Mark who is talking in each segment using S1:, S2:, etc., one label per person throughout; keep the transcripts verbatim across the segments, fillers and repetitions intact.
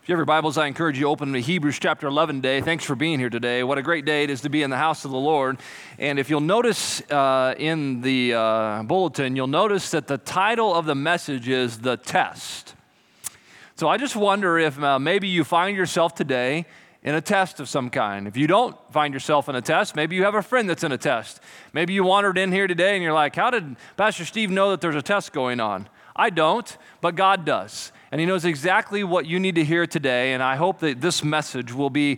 S1: If you have your Bibles, I encourage you to open to Hebrews chapter eleven today. Thanks for being here today. What a great day it is to be in the house of the Lord. And if you'll notice uh, in the uh, bulletin, you'll notice that the title of the message is The Test. So I just wonder if uh, maybe you find yourself today in a test of some kind. If you don't find yourself in a test, maybe you have a friend that's in a test. Maybe you wandered in here today and you're like, how did Pastor Steve know that there's a test going on? I don't, but God does. And he knows exactly what you need to hear today, and I hope that this message will be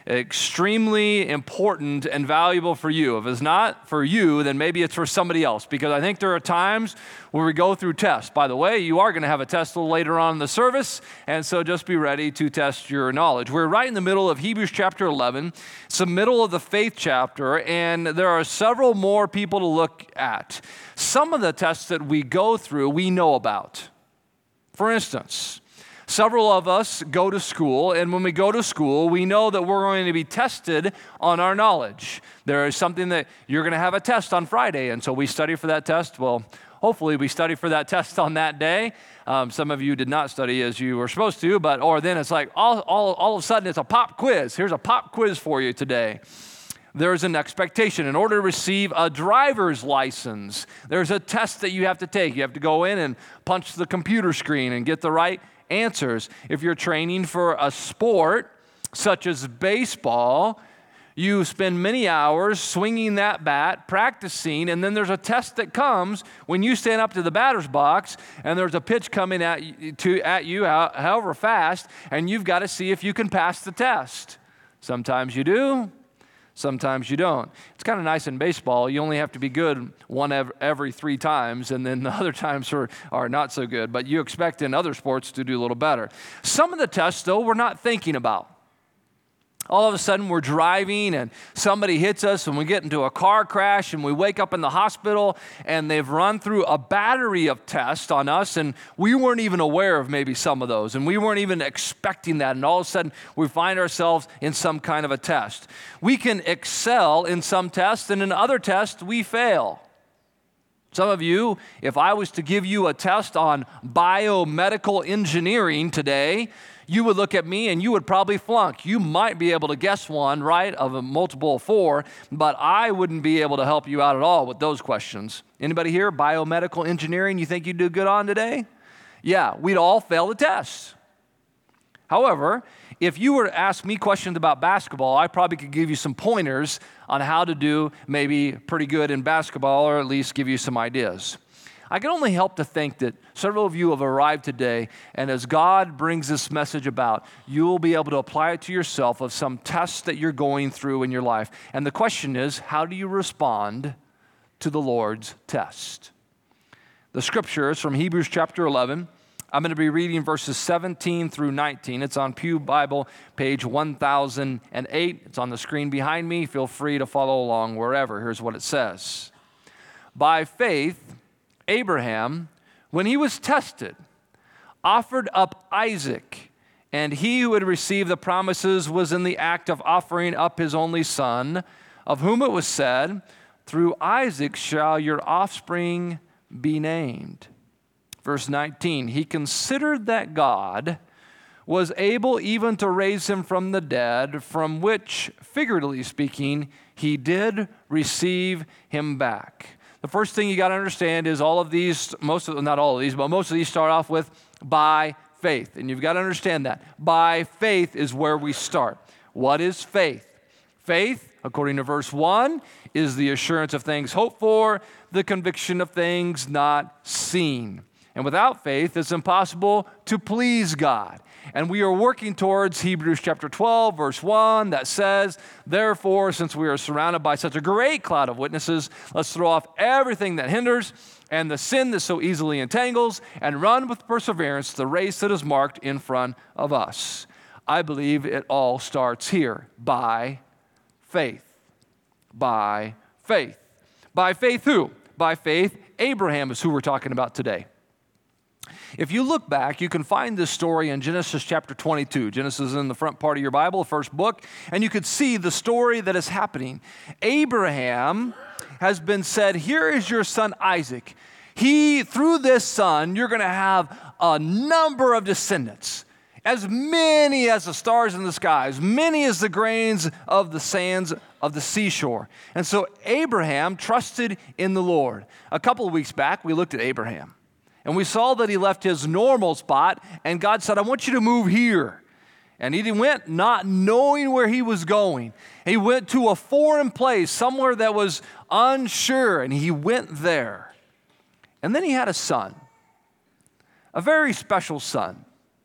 S1: extremely important and valuable for you. If it's not for you, then maybe it's for somebody else, because I think there are times where we go through tests. By the way, you are going to have a test a little later on in the service, and so just be ready to test your knowledge. We're right in the middle of Hebrews chapter eleven. It's the middle of the faith chapter, and there are several more people to look at. Some of the tests that we go through, we know about. For instance, several of us go to school, and when we go to school, we know that we're going to be tested on our knowledge. There is something that you're going to have a test on Friday, and so we study for that test. Well, hopefully we study for that test on that day. Um, some of you did not study as you were supposed to, but or then it's like all, all, all of a sudden it's a pop quiz. Here's a pop quiz for you today. There's an expectation. In order to receive a driver's license, there's a test that you have to take. You have to go in and punch the computer screen and get the right answers. If you're training for a sport, such as baseball, you spend many hours swinging that bat, practicing, and then there's a test that comes when you stand up to the batter's box, and there's a pitch coming at you, to, at you however fast, and you've got to see if you can pass the test. Sometimes you do. Sometimes you don't. It's kind of nice in baseball. You only have to be good one every three times, and then the other times are, are not so good. But you expect in other sports to do a little better. Some of the tests, though, we're not thinking about. All of a sudden, we're driving, and somebody hits us, and we get into a car crash, and we wake up in the hospital, and they've run through a battery of tests on us, and we weren't even aware of maybe some of those, and we weren't even expecting that, and all of a sudden, we find ourselves in some kind of a test. We can excel in some tests, and in other tests, we fail. Some of you, if I was to give you a test on biomedical engineering today, you would look at me and you would probably flunk. You might be able to guess one, right, of a multiple of four, but I wouldn't be able to help you out at all with those questions. Anybody here, biomedical engineering, you think you'd do good on today? Yeah, we'd all fail the test. However, if you were to ask me questions about basketball, I probably could give you some pointers on how to do maybe pretty good in basketball, or at least give you some ideas. I can only help to think that several of you have arrived today, and as God brings this message about, you will be able to apply it to yourself of some tests that you're going through in your life. And the question is, how do you respond to the Lord's test? The scripture is from Hebrews chapter eleven. I'm going to be reading verses seventeen through nineteen. It's on Pew Bible, page one thousand eight. It's on the screen behind me. Feel free to follow along wherever. Here's what it says. By faith, Abraham, when he was tested, offered up Isaac, and he who had received the promises was in the act of offering up his only son, of whom it was said, through Isaac shall your offspring be named. Verse nineteen, he considered that God was able even to raise him from the dead, from which, figuratively speaking, he did receive him back. The first thing you got to understand is all of these, most of not all of these, but most of these start off with by faith. And you've got to understand that. By faith is where we start. What is faith? Faith, according to verse one, is the assurance of things hoped for, the conviction of things not seen. And without faith, it's impossible to please God. And we are working towards Hebrews chapter twelve, verse one, that says, therefore, since we are surrounded by such a great cloud of witnesses, let's throw off everything that hinders and the sin that so easily entangles, and run with perseverance the race that is marked in front of us. I believe it all starts here, by faith. By faith. By faith who? By faith, Abraham is who we're talking about today. If you look back, you can find this story in Genesis chapter twenty-two. Genesis is in the front part of your Bible, the first book, and you could see the story that is happening. Abraham has been said, here is your son Isaac. He, through this son, you're going to have a number of descendants. as many as the stars in the sky, as many as the grains of the sands of the seashore. And so Abraham trusted in the Lord. A couple of weeks back, we looked at Abraham, and we saw that he left his normal spot, and God said, I want you to move here. And he went not knowing where he was going. He went to a foreign place, somewhere that was unsure, and he went there. And then he had a son, a very special son,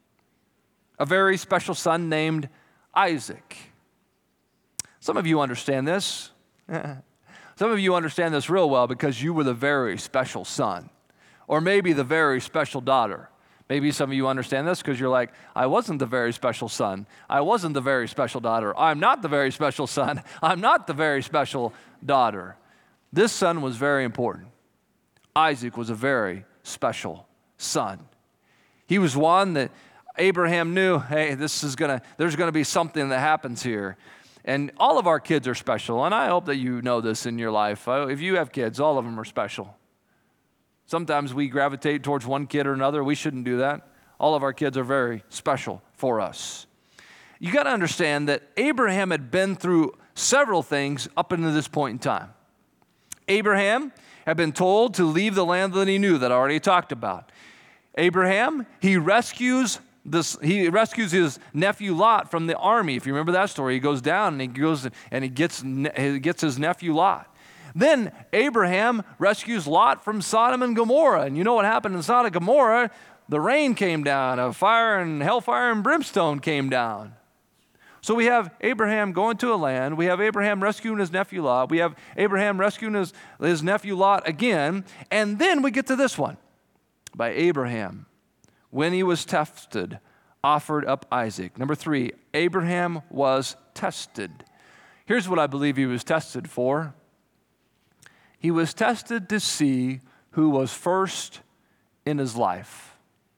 S1: a very special son named Isaac. Some of you understand this. Some of you understand this real well because you were the very special son, or maybe the very special daughter. Maybe some of you understand this because you're like, I wasn't the very special son. I wasn't the very special daughter. I'm not the very special son. I'm not the very special daughter. This son was very important. Isaac was a very special son. He was one that Abraham knew, hey, this is gonna, there's gonna be something that happens here. And all of our kids are special, and I hope that you know this in your life. If you have kids, all of them are special. Sometimes we gravitate towards one kid or another. We shouldn't do that. All of our kids are very special for us. You got to understand that Abraham had been through several things up until this point in time. Abraham had been told to leave the land that he knew, that I already talked about. Abraham, he rescues this, he rescues his nephew Lot from the army. If you remember that story, he goes down and he goes and he gets, he gets his nephew Lot. Then Abraham rescues Lot from Sodom and Gomorrah. And you know what happened in Sodom and Gomorrah? The rain came down, a fire and hellfire and brimstone came down. So we have Abraham going to a land. We have Abraham rescuing his nephew Lot. We have Abraham rescuing his, his nephew Lot again. And then we get to this one. By Abraham, when he was tested, offered up Isaac. Number three, Abraham was tested. Here's what I believe he was tested for. He was tested to see who was first in his life.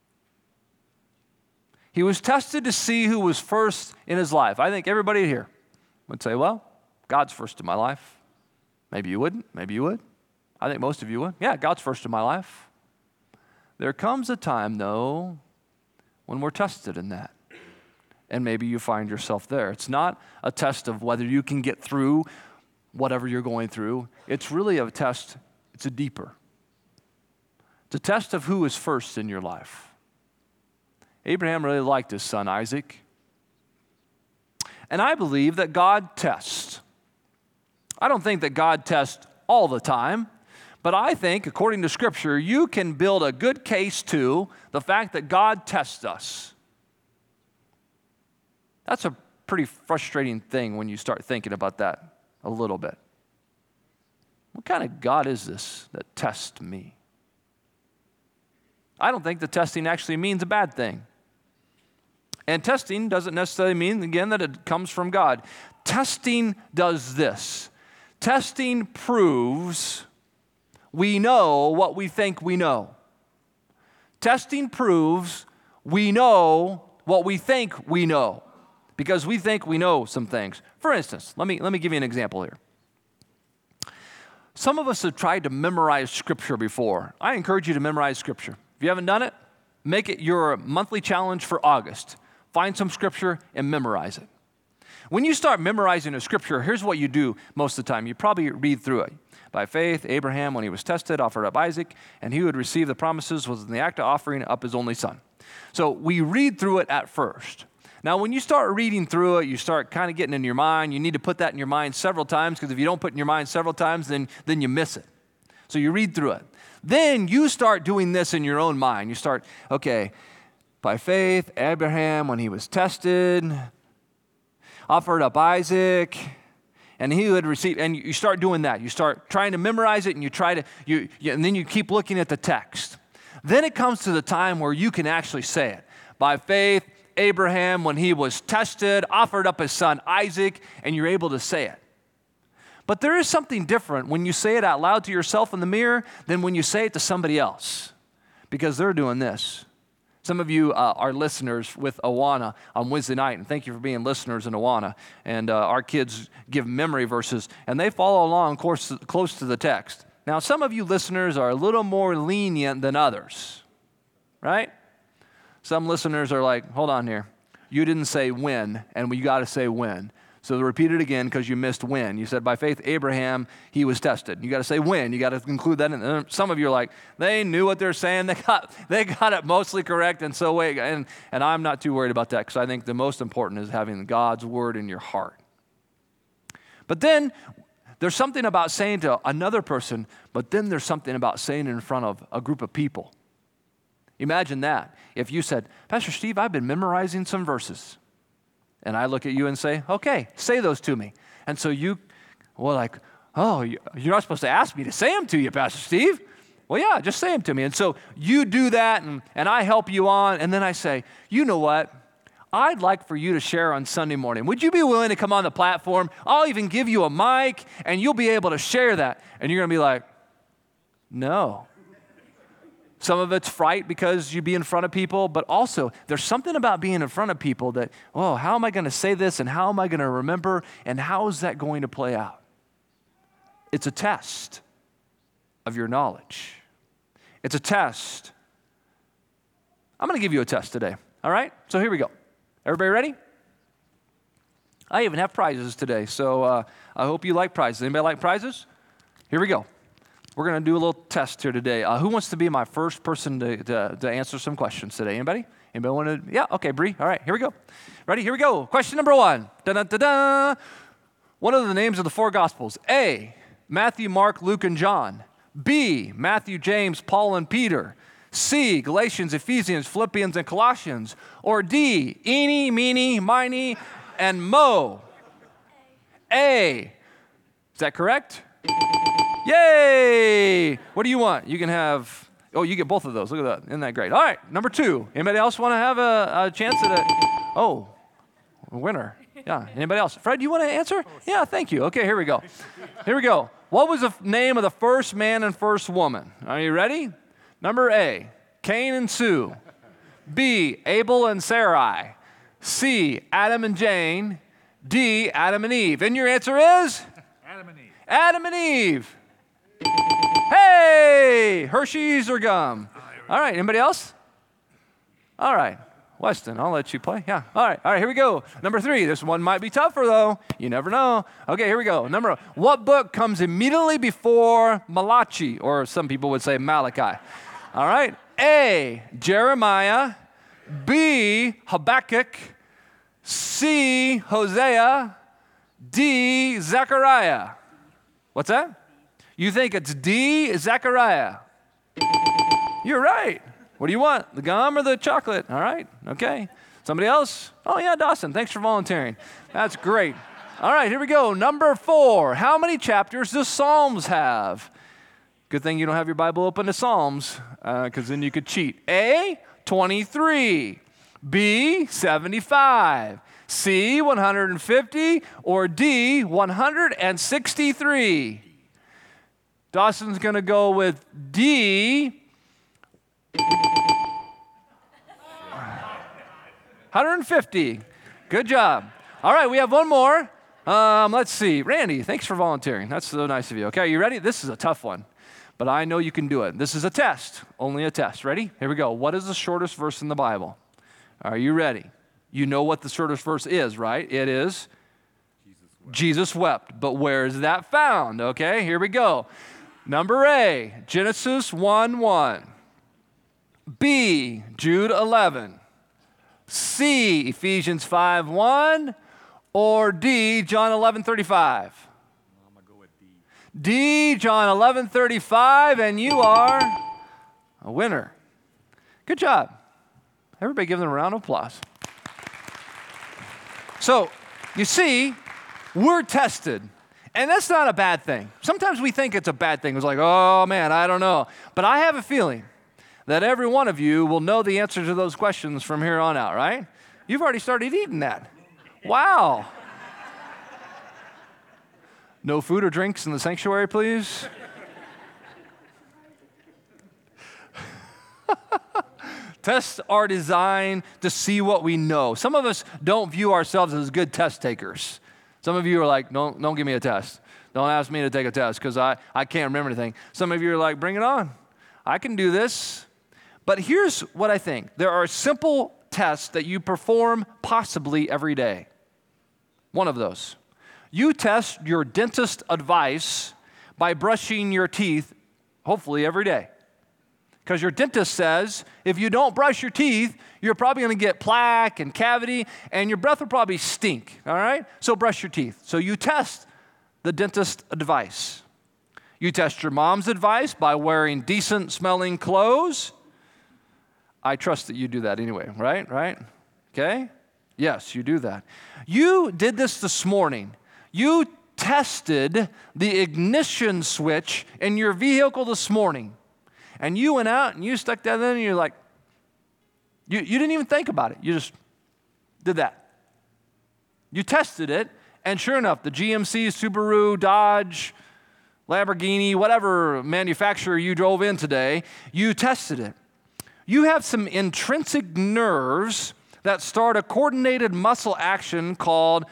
S1: He was tested to see who was first in his life. I think everybody here would say, well, God's first in my life. Maybe you wouldn't. Maybe you would. I think most of you would. Yeah, God's first in my life. There comes a time, though, when we're tested in that. And maybe you find yourself there. It's not a test of whether you can get through whatever you're going through. It's really a test, it's a deeper. It's a test of who is first in your life. Abraham really liked his son Isaac. And I believe that God tests. I don't think that God tests all the time, but I think, according to Scripture, you can build a good case to the fact that God tests us. That's a pretty frustrating thing when you start thinking about that a little bit. What kind of God is this that tests me? I don't think the testing actually means a bad thing. And testing doesn't necessarily mean, again, that it comes from God. Testing does this. Testing proves we know what we think we know. Testing proves we know what we think we know, because we think we know some things. For instance, let me, let me give you an example here. Some of us have tried to memorize Scripture before. I encourage you to memorize Scripture. If you haven't done it, make it your monthly challenge for August. Find some Scripture and memorize it. When you start memorizing a Scripture, here's what you do most of the time. You probably read through it. By faith, Abraham, when he was tested, offered up Isaac, and he who had received the promises was in the act of offering up his only son. So we read through it at first. Now, when you start reading through it, you start kind of getting in your mind. You need to put that in your mind several times, because if you don't put it in your mind several times, then, then you miss it. So you read through it. Then you start doing this in your own mind. You start, okay, by faith, Abraham, when he was tested, offered up Isaac, and he who had received, and you start doing that. You start trying to memorize it, and you try to, you, you, and then you keep looking at the text. Then it comes to the time where you can actually say it. By faith, Abraham, when he was tested, offered up his son Isaac, and you're able to say it. But there is something different when you say it out loud to yourself in the mirror than when you say it to somebody else, because they're doing this. Some of you uh, are listeners with Awana on Wednesday night, and thank you for being listeners in Awana. And uh, our kids give memory verses, and they follow along course, close to the text. Now, some of you listeners are a little more lenient than others, right? Some listeners are like, hold on here. you didn't say when, and you got to say when. So repeat it again because you missed when. You said by faith Abraham, he was tested. You got to say when. You got to include that in. And some of you are like, they knew what they're saying. They got they got it mostly correct. And so wait, and, and I'm not too worried about that because I think the most important is having God's word in your heart. But then there's something about saying to another person, but then there's something about saying it in front of a group of people. Imagine that. If you said, Pastor Steve, I've been memorizing some verses. And I look at you and say, okay, say those to me. And so you, well, like, oh, you're not supposed to ask me to say them to you, Pastor Steve. Well, yeah, just say them to me. And so you do that, and, and I help you on. And then I say, you know what? I'd like for you to share on Sunday morning. Would you be willing to come on the platform? I'll even give you a mic, and you'll be able to share that. And you're going to be like, no. Some of it's fright because you be in front of people, but also there's something about being in front of people that, oh, how am I going to say this and how am I going to remember and how is that going to play out? It's a test of your knowledge. It's a test. I'm going to give you a test today, all right? So here we go. Everybody ready? I even have prizes today, so uh, I hope you like prizes. Anybody like prizes? Here we go. We're going to do a little test here today. Uh, who wants to be my first person to, to, to answer some questions today? Anybody? Anybody want to? Yeah, okay, Bree. All right, here we go. Ready? Here we go. Question number one. Da-da-da-da. What are the names of the four Gospels? A, Matthew, Mark, Luke, and John. B, Matthew, James, Paul, and Peter. C, Galatians, Ephesians, Philippians, and Colossians. Or D, Eeny, Meeny, Miny, and Mo. A. Is that correct? Yay! What do you want? You can have, oh, you get both of those. Look at that. Isn't that great? All right, number two. Anybody else want to have a, a chance at it? Oh, a winner. Yeah. Anybody else? Fred, you want to answer? Yeah, thank you. Okay, here we go. Here we go. What was the f- name of the first man and first woman? Are you ready? Number A, Cain and Sue. B, Abel and Sarai. C, Adam and Jane. D, Adam and Eve. And your answer is?
S2: Adam and Eve.
S1: Adam and Eve. Hey, Hershey's or gum? All right, anybody else? All right, Weston, I'll let you play. Yeah, all right, all right, here we go. Number three, this one might be tougher though. You never know. Okay, here we go. Number, what book comes immediately before Malachi, or some people would say Malachi? All right, A, Jeremiah. B, Habakkuk. C, Hosea. D, Zechariah. What's that? You think it's D, Zechariah. You're right. What do you want? The gum or the chocolate? All right. Okay. Somebody else? Oh, yeah, Dawson. Thanks for volunteering. That's great. All right, here we go. Number four. How many chapters does Psalms have? Good thing you don't have your Bible open to Psalms, because uh, then you could cheat. A, twenty-three. B, seventy-five. C, one hundred fifty. Or D, one hundred sixty-three. Dawson's going to go with D, one hundred fifty. Good job. All right, we have one more. Um, let's see. Randy, thanks for volunteering. That's so nice of you. Okay, you ready? This is a tough one, but I know you can do it. This is a test, only a test. Ready? Here we go. What is the shortest verse in the Bible? Are you ready? You know what the shortest verse is, right? It is Jesus wept. Jesus wept. But where is that found? Okay, here we go. Number A, Genesis one one. B, Jude eleven. C, Ephesians five one. Or D, John eleven thirty-five.
S2: I'm going to go with D.
S1: D, John eleven thirty-five, and you are a winner. Good job. Everybody give them a round of applause. So, you see, we're tested. And that's not a bad thing. Sometimes we think it's a bad thing. It's like, oh, man, I don't know. But I have a feeling that every one of you will know the answer to those questions from here on out, right? You've already started eating that. Wow. No food or drinks in the sanctuary, please. Tests are designed to see what we know. Some of us don't view ourselves as good test takers. Some of you are like, don't, don't give me a test. Don't ask me to take a test because I, I can't remember anything. Some of you are like, bring it on. I can do this. But here's what I think. There are simple tests that you perform possibly every day. One of those. You test your dentist advice by brushing your teeth, hopefully every day. Because your dentist says if you don't brush your teeth, you're probably going to get plaque and cavity, and your breath will probably stink, all right? So brush your teeth. So you test the dentist advice. You test your mom's advice by wearing decent smelling clothes. I trust that you do that anyway, right? Right? Okay? Yes, you do that. You did this this morning. You tested the ignition switch in your vehicle this morning. And you went out and you stuck that in and you're like, you, you didn't even think about it. You just did that. You tested it, and sure enough, the G M C, Subaru, Dodge, Lamborghini, whatever manufacturer you drove in today, you tested it. You have some intrinsic nerves that start a coordinated muscle action called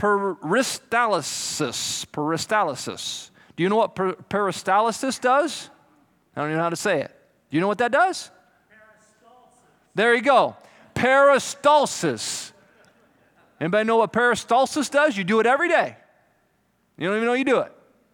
S1: peristalsis. Peristalsis. Do you know what per- peristalsis does? I don't even know how to say it. Do you know what that does? Peristalsis. There you go. Peristalsis. Anybody know what peristalsis does? You do it every day. You don't even know you do it.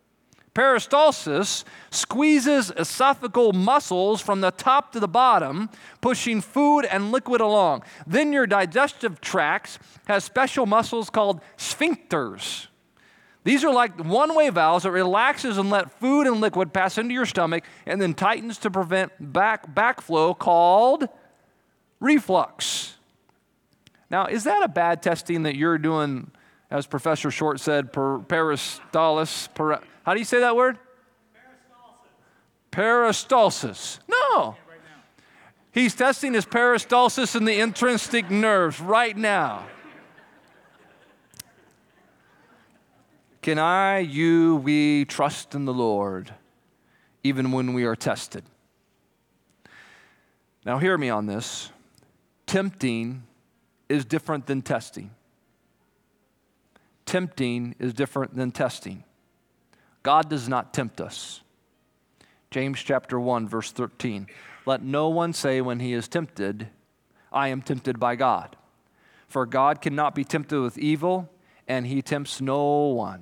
S1: Peristalsis squeezes esophageal muscles from the top to the bottom, pushing food and liquid along. Then your digestive tracts has special muscles called sphincters. These are like one-way valves that relaxes and let food and liquid pass into your stomach and then tightens to prevent back backflow called reflux. Now, is that a bad testing that you're doing, as Professor Short said, per, peristalsis? Per, how do you say that word? Peristalsis. Peristalsis. No. He's testing his peristalsis in the intrinsic nerves right now. Can I, you, we trust in the Lord even when we are tested? Now hear me on this. Tempting is different than testing. Tempting is different than testing. God does not tempt us. James chapter one, verse thirteen. Let no one say when he is tempted, I am tempted by God. For God cannot be tempted with evil, and he tempts no one.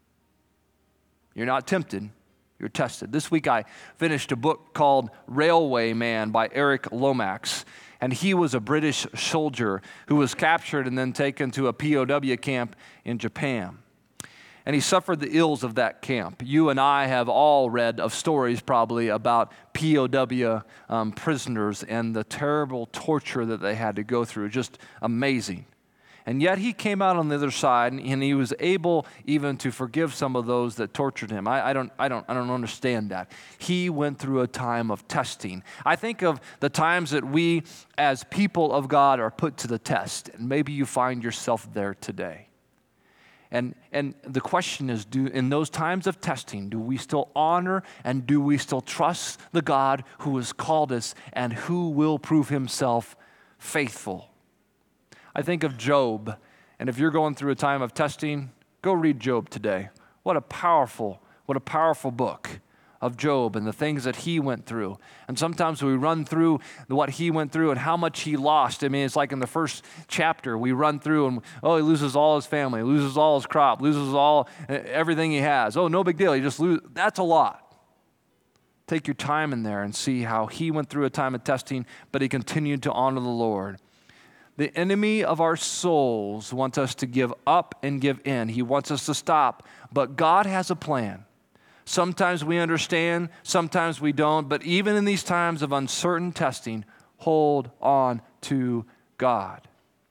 S1: You're not tempted, you're tested. This week I finished a book called Railway Man by Eric Lomax. And he was a British soldier who was captured and then taken to a P O W camp in Japan. And he suffered the ills of that camp. You and I have all read of stories probably about P O W um, prisoners and the terrible torture that they had to go through. Just amazing. And yet he came out on the other side, and he was able even to forgive some of those that tortured him. I, I don't, I don't, I don't understand that. He went through a time of testing. I think of the times that we, as people of God, are put to the test, and maybe you find yourself there today. And and the question is, do in those times of testing, do we still honor and do we still trust the God who has called us and who will prove himself faithful? I think of Job, and if you're going through a time of testing, go read Job today. What a powerful, what a powerful book of Job and the things that he went through. And sometimes we run through what he went through and how much he lost. I mean, it's like in the first chapter, we run through and, oh, he loses all his family, loses all his crop, loses all, everything he has. Oh, no big deal, he just loses. That's a lot. Take your time in there and see how he went through a time of testing, but he continued to honor the Lord. The enemy of our souls wants us to give up and give in. He wants us to stop. But God has a plan. Sometimes we understand, sometimes we don't. But even in these times of uncertain testing, hold on to God.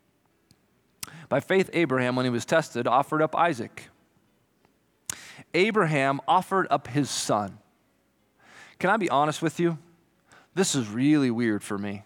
S1: By faith, Abraham, when he was tested, offered up Isaac. Abraham offered up his son. Can I be honest with you? This is really weird for me.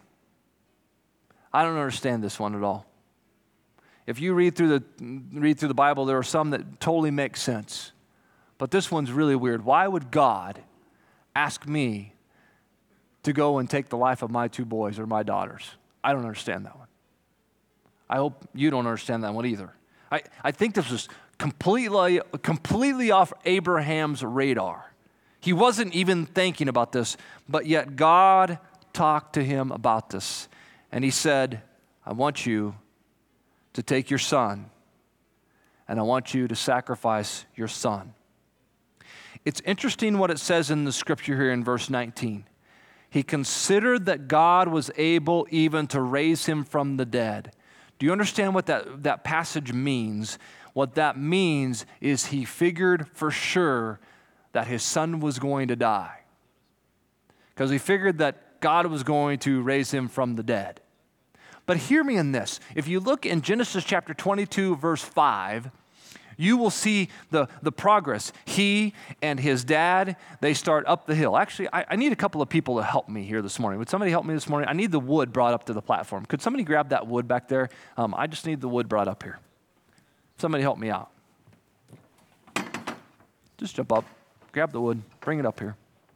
S1: I don't understand this one at all. If you read through the read through the Bible, there are some that totally make sense. But this one's really weird. Why would God ask me to go and take the life of my two boys or my daughters? I don't understand that one. I hope you don't understand that one either. I, I think this was completely, completely off Abraham's radar. He wasn't even thinking about this, but yet God talked to him about this. And he said, I want you to take your son, and I want you to sacrifice your son. It's interesting what it says in the scripture here in verse nineteen. He considered that God was able even to raise him from the dead. Do you understand what that, that passage means? What that means is he figured for sure that his son was going to die, because he figured that God was going to raise him from the dead. But hear me in this. If you look in Genesis chapter twenty-two, verse five, you will see the, the progress. He and his dad, they start up the hill. Actually, I, I need a couple of people to help me here this morning. Would somebody help me this morning? I need the wood brought up to the platform. Could somebody grab that wood back there? Um, I just need the wood brought up here. Somebody help me out. Just jump up, grab the wood, bring it up here.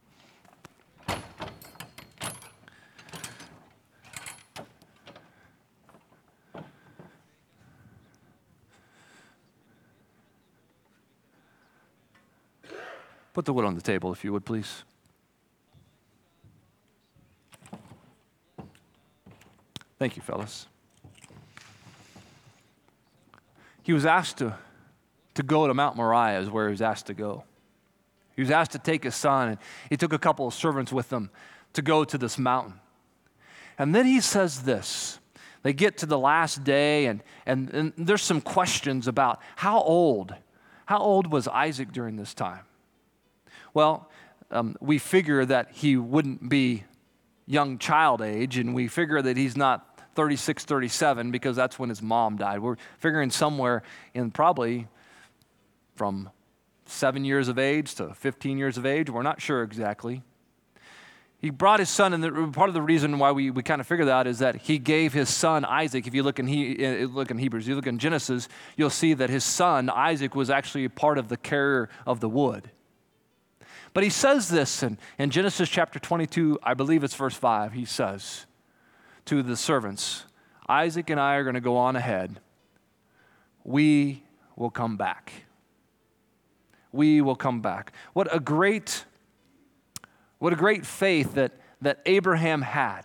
S1: Put the wood on the table, if you would, please. Thank you, fellas. He was asked to, to go to Mount Moriah is where he was asked to go. He was asked to take his son, and he took a couple of servants with him to go to this mountain. And then he says this. They get to the last day, and, and, and there's some questions about how old, how old was Isaac during this time? Well, um, we figure that he wouldn't be young child age, and we figure that he's not thirty-six, thirty-seven, because that's when his mom died. We're figuring somewhere in probably from seven years of age to fifteen years of age. We're not sure exactly. He brought his son, and the, part of the reason why we, we kind of figure that is that he gave his son Isaac. If you look in, he, look in Hebrews, you look in Genesis, you'll see that his son Isaac was actually part of the carrier of the wood. But he says this in, in Genesis chapter twenty-two, I believe it's verse five, he says to the servants, Isaac and I are going to go on ahead. We will come back. We will come back. What a great, what a great faith that, that Abraham had.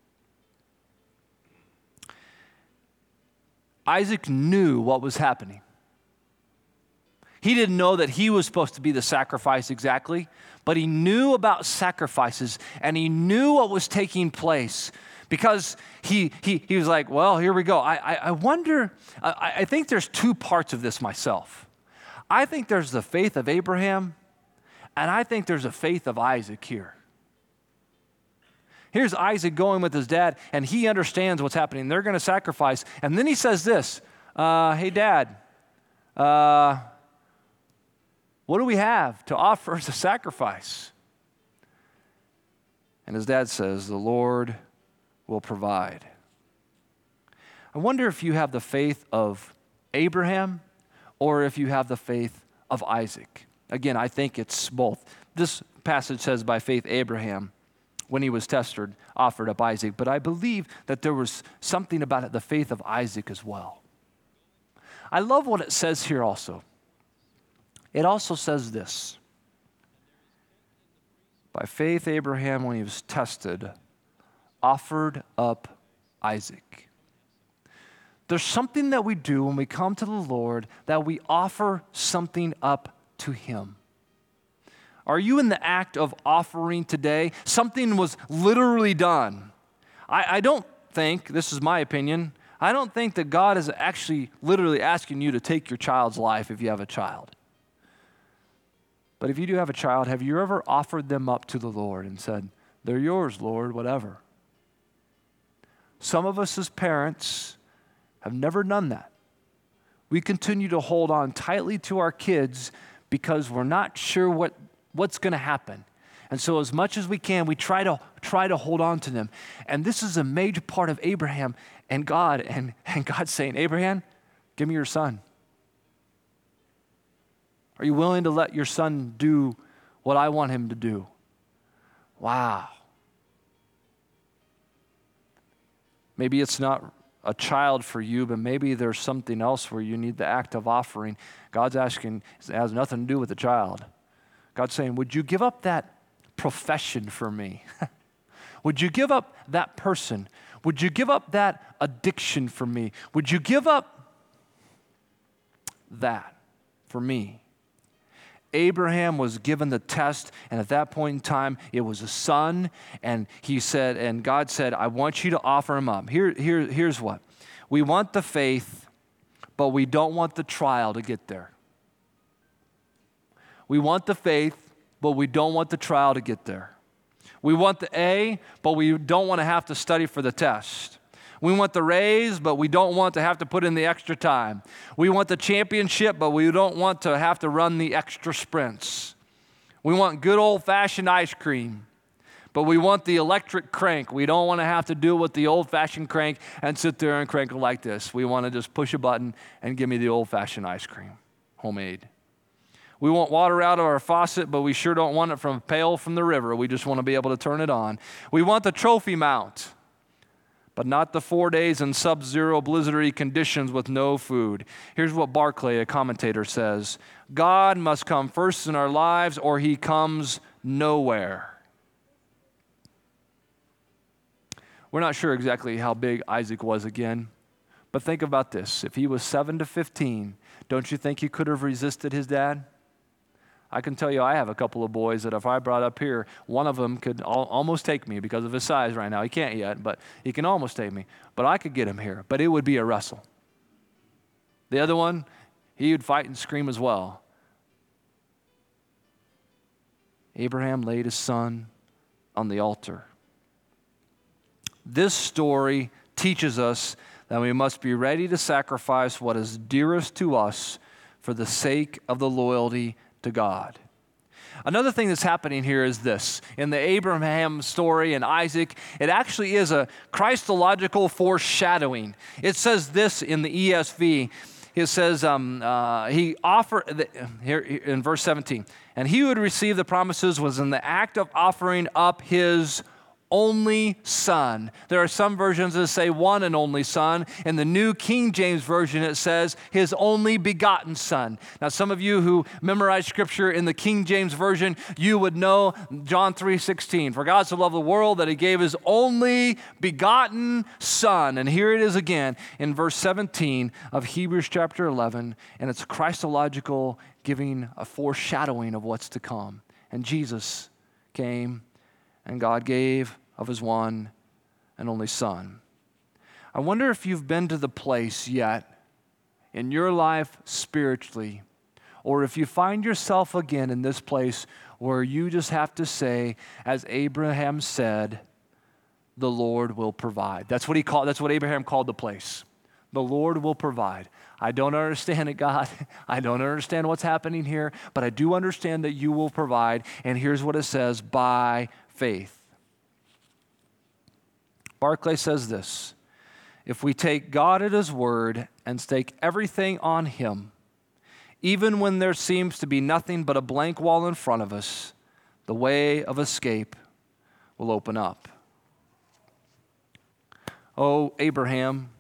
S1: Isaac knew what was happening. He didn't know that he was supposed to be the sacrifice exactly, but he knew about sacrifices, and he knew what was taking place, because he he he was like, well, here we go. I I, I wonder, I, I think there's two parts of this myself. I think there's the faith of Abraham, and I think there's a faith of Isaac here. Here's Isaac going with his dad, and he understands what's happening. They're going to sacrifice, and then he says this, uh, hey, Dad, uh, what do we have to offer as a sacrifice? And his dad says, the Lord will provide. I wonder if you have the faith of Abraham or if you have the faith of Isaac. Again, I think it's both. This passage says by faith Abraham, when he was tested, offered up Isaac. But I believe that there was something about it, the faith of Isaac as well. I love what it says here also. It also says this. By faith, Abraham, when he was tested, offered up Isaac. There's something that we do when we come to the Lord, that we offer something up to him. Are you in the act of offering today? Something was literally done. I, I don't think, this is my opinion, I don't think that God is actually literally asking you to take your child's life if you have a child. But if you do have a child, have you ever offered them up to the Lord and said, they're yours, Lord, whatever? Some of us as parents have never done that. We continue to hold on tightly to our kids because we're not sure what, what's going to happen. And so as much as we can, we try to try to hold on to them. And this is a major part of Abraham and God, and, and God saying, Abraham, give me your son. Are you willing to let your son do what I want him to do? Wow. Maybe it's not a child for you, but maybe there's something else where you need the act of offering. God's asking, it has nothing to do with the child. God's saying, would you give up that profession for me? Would you give up that person? Would you give up that addiction for me? Would you give up that for me? Abraham was given the test, and at that point in time, it was a son, and he said, and God said, I want you to offer him up. Here, here, here's what. We want the faith, but we don't want the trial to get there. We want the faith, but we don't want the trial to get there. We want the A, but we don't want to have to study for the test. We want the raise, but we don't want to have to put in the extra time. We want the championship, but we don't want to have to run the extra sprints. We want good old-fashioned ice cream, but we want the electric crank. We don't want to have to do it with the old-fashioned crank and sit there and crank it like this. We want to just push a button and give me the old-fashioned ice cream, homemade. We want water out of our faucet, but we sure don't want it from a pail from the river. We just want to be able to turn it on. We want the trophy mount, but not the four days in sub-zero blizzardy conditions with no food. Here's what Barclay, a commentator, says. God must come first in our lives or he comes nowhere. We're not sure exactly how big Isaac was again, but think about this. If he was seven to fifteen, don't you think he could have resisted his dad? I can tell you I have a couple of boys that if I brought up here, one of them could al- almost take me because of his size right now. He can't yet, but he can almost take me. But I could get him here, but it would be a wrestle. The other one, he would fight and scream as well. Abraham laid his son on the altar. This story teaches us that we must be ready to sacrifice what is dearest to us for the sake of the loyalty to God. Another thing that's happening here is this. In the Abraham story and Isaac, it actually is a Christological foreshadowing. It says this in the E S V. It says, um, uh, he offered, here in verse seventeen, and he who would receive the promises was in the act of offering up his only son. There are some versions that say one and only son. In the New King James Version, it says his only begotten son. Now, some of you who memorize scripture in the King James Version, you would know John three sixteen. For God so loved the world that he gave his only begotten son. And here it is again in verse seventeen of Hebrews chapter eleven. And it's Christological, giving a foreshadowing of what's to come. And Jesus came, and God gave of his one and only son. I wonder if you've been to the place yet in your life spiritually, or if you find yourself again in this place where you just have to say, as Abraham said, the Lord will provide. That's what he called, that's what Abraham called the place. The Lord will provide. I don't understand it, God. I don't understand what's happening here, but I do understand that you will provide. And here's what it says, by faith. Barclay says this, if we take God at his word and stake everything on him, even when there seems to be nothing but a blank wall in front of us, the way of escape will open up. Oh, Abraham,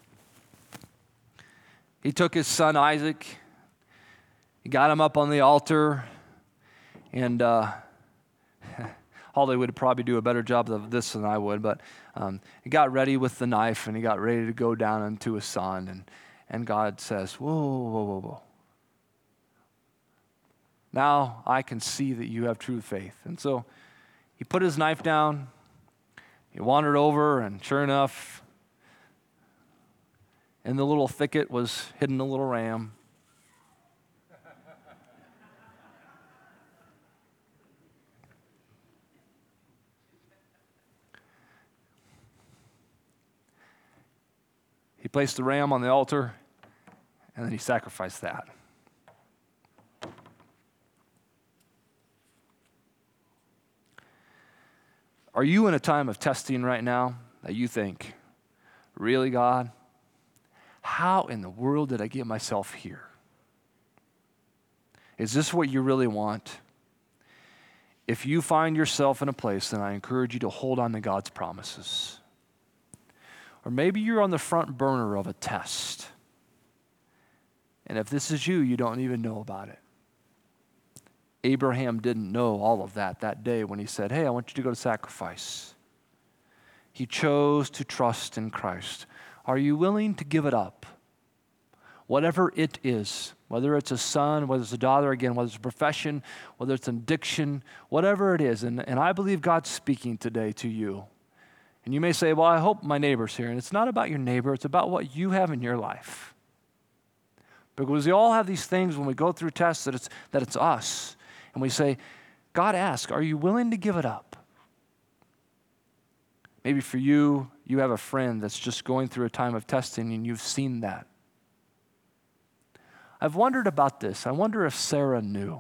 S1: he took his son Isaac, he got him up on the altar, and uh, Holly would probably do a better job of this than I would, but um, he got ready with the knife, and he got ready to go down into his son, and, and God says, whoa, whoa, whoa, whoa. Now I can see that you have true faith. And so he put his knife down, he wandered over, and sure enough, in the little thicket was hidden a little ram. He placed the ram on the altar, and then he sacrificed that. Are you in a time of testing right now that you think, really, God? How in the world did I get myself here? Is this what you really want? If you find yourself in a place, then I encourage you to hold on to God's promises. Or maybe you're on the front burner of a test. And if this is you, you don't even know about it. Abraham didn't know all of that that day when he said, hey, I want you to go to sacrifice. he chose to trust in Christ. Are you willing to give it up? Whatever it is, whether it's a son, whether it's a daughter, again, whether it's a profession, whether it's an addiction, whatever it is. And, and I believe God's speaking today to you. And you may say, well, I hope my neighbor's here. And it's not about your neighbor. It's about what you have in your life. Because we all have these things when we go through tests that it's, that it's us. And we say, God asks, are you willing to give it up? Maybe for you, you have a friend that's just going through a time of testing and you've seen that. I've wondered about this. I wonder if Sarah knew.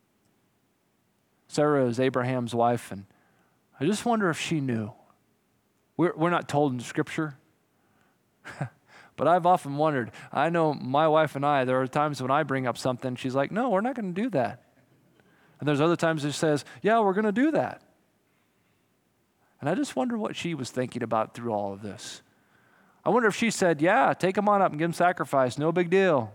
S1: Sarah is Abraham's wife, and I just wonder if she knew. We're, we're not told in Scripture, but I've often wondered. I know my wife and I, there are times when I bring up something, she's like, no, we're not going to do that. And there's other times she says, yeah, we're going to do that. And I just wonder what she was thinking about through all of this. I wonder if she said, yeah, take him on up and give him sacrifice, no big deal.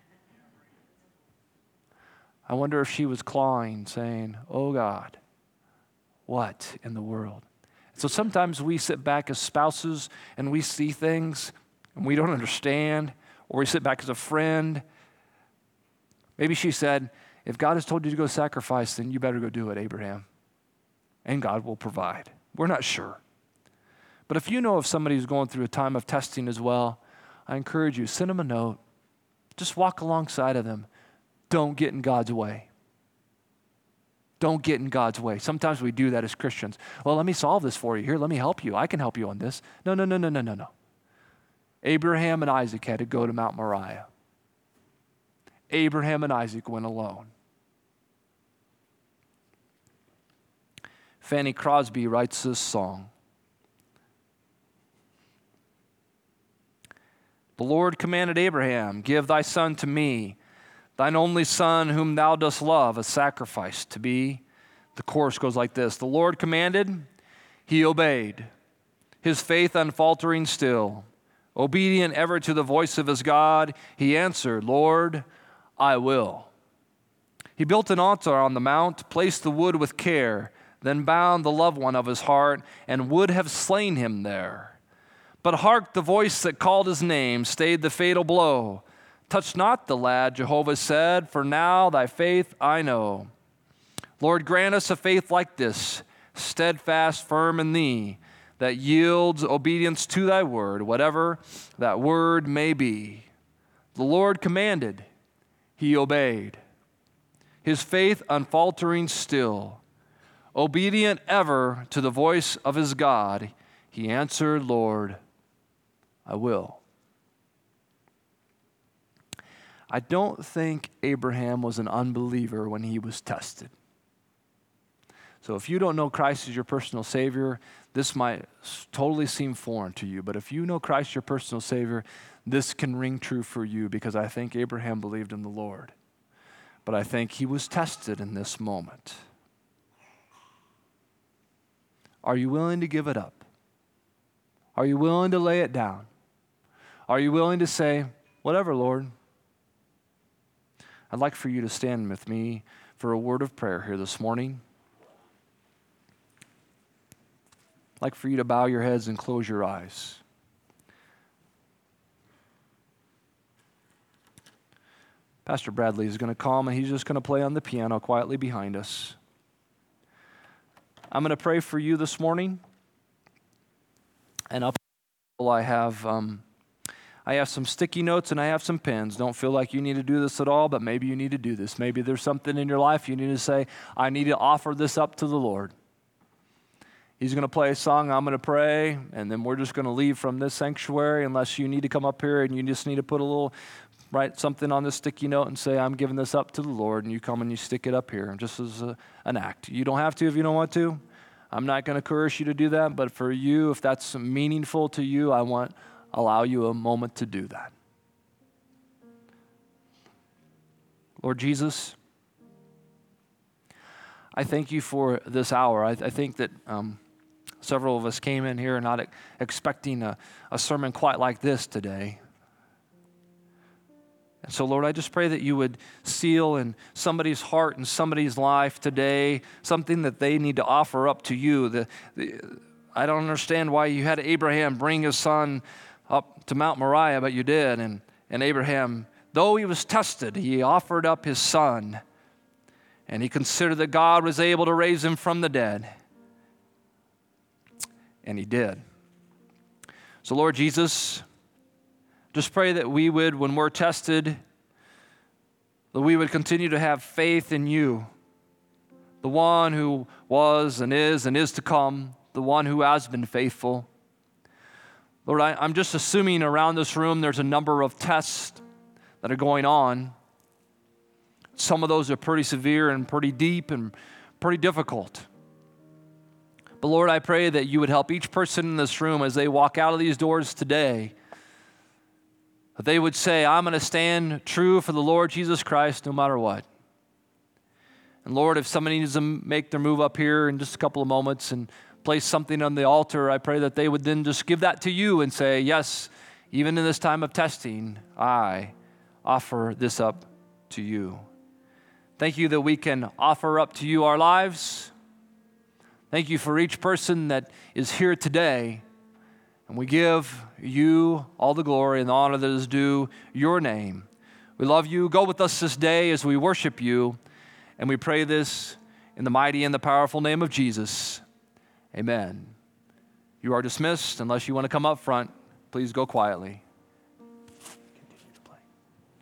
S1: I wonder if she was clawing, saying, oh God, what in the world? So sometimes we sit back as spouses and we see things and we don't understand, or we sit back as a friend. Maybe she said, if God has told you to go sacrifice, then you better go do it, Abraham. And God will provide. We're not sure. But if you know of somebody who's going through a time of testing as well, I encourage you, send them a note. Just walk alongside of them. Don't get in God's way. Don't get in God's way. Sometimes we do that as Christians. Well, let me solve this for you. Here, let me help you. I can help you on this. No, no, no, no, no, no, no. Abraham and Isaac had to go to Mount Moriah. Abraham and Isaac went alone. Fanny Crosby writes this song. The Lord commanded Abraham, give thy son to me, thine only son whom thou dost love, a sacrifice to be. The chorus goes like this. The Lord commanded, he obeyed, his faith unfaltering still. Obedient ever to the voice of his God, he answered, Lord, I will. He built an altar on the mount, placed the wood with care, then bound the loved one of his heart, and would have slain him there. But hark, the voice that called his name stayed the fatal blow. Touch not the lad, Jehovah said, for now thy faith I know. Lord, grant us a faith like this, steadfast, firm in thee, that yields obedience to thy word, whatever that word may be. The Lord commanded, he obeyed. His faith unfaltering still. Obedient ever to the voice of his God, he answered, Lord, I will. I don't think Abraham was an unbeliever when he was tested. So if you don't know Christ as your personal Savior, this might totally seem foreign to you. But if you know Christ your personal Savior, this can ring true for you, because I think Abraham believed in the Lord. But I think he was tested in this moment. Are you willing to give it up? Are you willing to lay it down? Are you willing to say, whatever, Lord? I'd like for you to stand with me for a word of prayer here this morning. I'd like for you to bow your heads and close your eyes. Pastor Bradley is going to come and he's just going to play on the piano quietly behind us. I'm going to pray for you this morning. And up I have um, I have some sticky notes and I have some pens. Don't feel like you need to do this at all, but maybe you need to do this. Maybe there's something in your life you need to say, I need to offer this up to the Lord. He's going to play a song, I'm going to pray, and then we're just going to leave from this sanctuary unless you need to come up here and you just need to put a little, write something on this sticky note and say, I'm giving this up to the Lord, and you come and you stick it up here just as a, an act. You don't have to if you don't want to. I'm not going to coerce you to do that, but for you, if that's meaningful to you, I want allow you a moment to do that. Lord Jesus, I thank you for this hour. I, I think that um, several of us came in here not ex- expecting a, a sermon quite like this today. And so, Lord, I just pray that you would seal in somebody's heart and somebody's life today something that they need to offer up to you, the, the, I don't understand why you had Abraham bring his son up to Mount Moriah, but you did. And, and Abraham, though he was tested, he offered up his son. And he considered that God was able to raise him from the dead. And he did. So Lord Jesus, just pray that we would, when we're tested, that we would continue to have faith in you, the one who was and is and is to come, the one who has been faithful. Lord, I, I'm just assuming around this room there's a number of tests that are going on. Some of those are pretty severe and pretty deep and pretty difficult. But Lord, I pray that you would help each person in this room as they walk out of these doors today, that they would say, I'm going to stand true for the Lord Jesus Christ no matter what. And Lord, if somebody needs to make their move up here in just a couple of moments and place something on the altar, I pray that they would then just give that to you and say, yes, even in this time of testing, I offer this up to you. Thank you that we can offer up to you our lives. Thank you for each person that is here today. And we give you all the glory and the honor that is due your name. We love you. Go with us this day as we worship you. And we pray this in the mighty and the powerful name of Jesus. Amen. You are dismissed. Unless you want to come up front, please go quietly.